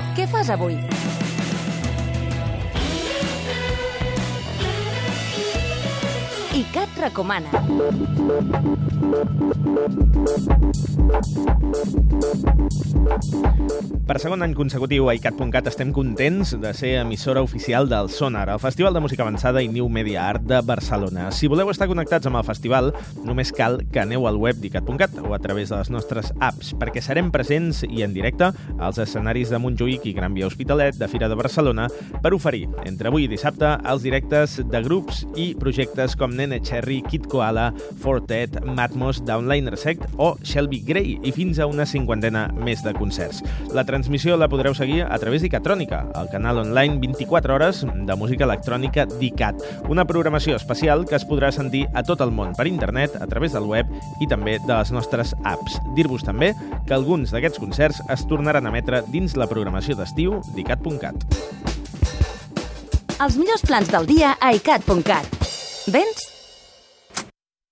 Què fas avui? ICAT recomana. Per segon any consecutiu a ICAT.cat estem contents de ser emissora oficial del Sonar, el Festival de Música Avançada i New Media Art de Barcelona. Si voleu estar connectats amb el festival, només cal que aneu al web d'ICAT.cat o a través de les nostres apps, perquè serem presents i en directe als escenaris de Montjuïc i Gran Via Hospitalet de Fira de Barcelona per oferir, entre avui i dissabte, els directes de grups i projectes com Nene Cherry, Kid Koala, Fortet, Matmos, Downliner Sect o Shelby Grey i fins a una 50 més de concerts. La transmissió la podreu seguir a través d'ICATrònica, el canal online 24 hores de música electrònica d'ICAT. Una programació especial que es podrà sentir a tot el món per internet, a través del web i també de les nostres apps. Dir-vos també que alguns d'aquests concerts es tornaran a emetre dins la programació d'estiu d'ICAT.cat. Els millors plans del dia a ICAT.cat. Vens?